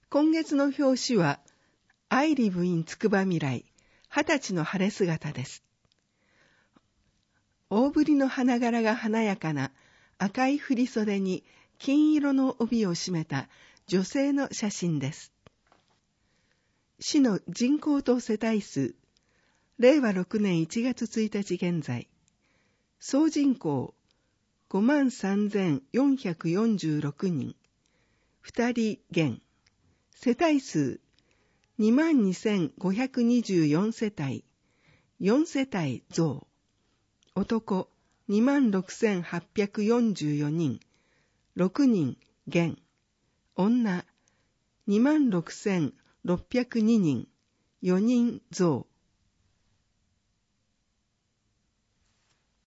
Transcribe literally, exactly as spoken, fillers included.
今月の表紙は、I live in つくばみらい、二十歳の晴れ姿です。大ぶりの花柄が華やかな赤い振袖に金色の帯を締めた女性の写真です。市の人口と世帯数、れいわろくねんいちがつついたち現在、総人口ごまんさんぜんよんひゃくよんじゅうろくにん、ふたり減、世帯数にまんにせんごひゃくにじゅうよん世帯、よん世帯増、男にまんろくせんはっぴゃくよんじゅうよにん、ろくにん減、女にまんろくせんろっぴゃくににん、よにん増、